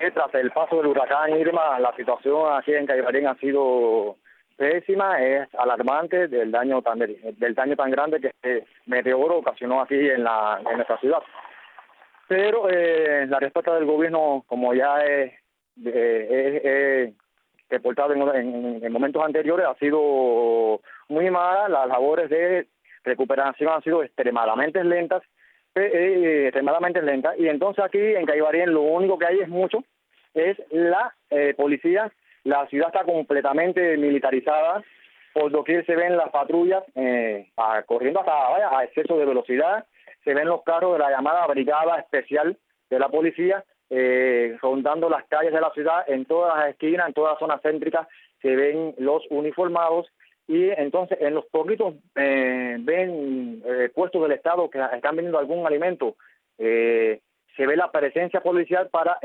tras el paso del huracán Irma, la situación aquí en Caibarén ha sido pésima, es alarmante del daño tan grande que este meteoro ocasionó aquí en nuestra ciudad. Pero la respuesta del gobierno, como ya he reportado en momentos anteriores, ha sido muy mala. Las labores de recuperación han sido extremadamente lentas, y entonces aquí en Caibarén lo único que hay es la policía. La ciudad está completamente militarizada, por doquier se ven las patrullas corriendo a exceso de velocidad. Se ven los carros de la llamada Brigada Especial de la Policía rondando las calles de la ciudad. En todas las esquinas, en todas las zonas céntricas se ven los uniformados, y entonces en los poquitos puestos del Estado que están vendiendo algún alimento, se ve la presencia policial para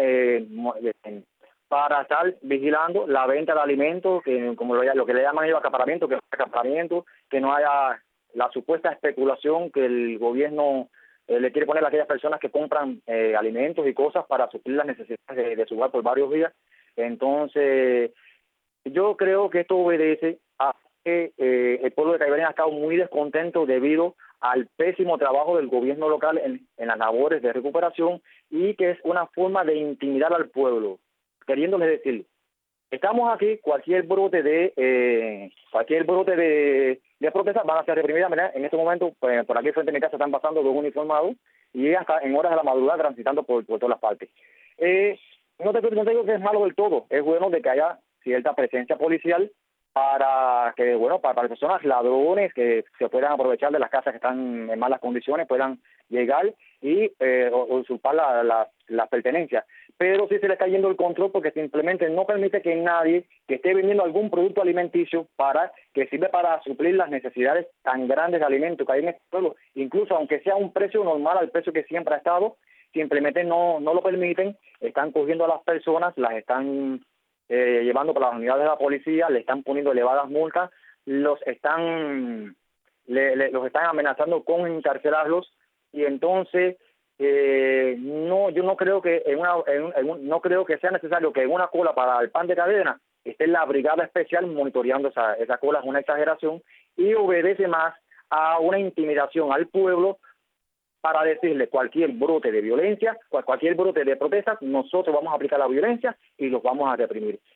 estar vigilando la venta de alimentos, que como lo que le llaman ellos acaparamiento, que no haya la supuesta especulación que el gobierno le quiere poner a aquellas personas que compran alimentos y cosas para suplir las necesidades de su hogar por varios días. Entonces, yo creo que esto obedece a que el pueblo de Caibarén ha estado muy descontento debido al pésimo trabajo del gobierno local en las labores de recuperación, y que es una forma de intimidar al pueblo, queriéndole decir: estamos aquí, cualquier brote de protesta van a ser reprimidas. Mira, en este momento, pues, por aquí frente a mi casa están pasando dos uniformados y hasta en horas de la madrugada transitando por todas las partes. No te digo que es malo del todo, es bueno de que haya cierta presencia policial para que, para personas ladrones que se puedan aprovechar de las casas que están en malas condiciones puedan llegar y usurpar las pertenencias. Pero sí se le está yendo el control, porque simplemente no permite que nadie que esté vendiendo algún producto alimenticio que sirve para suplir las necesidades tan grandes de alimentos que hay en este pueblo, incluso aunque sea un precio normal al precio que siempre ha estado, simplemente no lo permiten. Están cogiendo a las personas, las están llevando para las unidades de la policía, le están poniendo elevadas multas, los están amenazando con encarcelarlos. Y entonces yo no creo que no creo que sea necesario que en una cola para el pan de cadena esté la brigada especial monitoreando esa cola. Es una exageración y obedece más a una intimidación al pueblo para decirle: cualquier brote de violencia, cualquier brote de protesta, nosotros vamos a aplicar la violencia y los vamos a reprimir.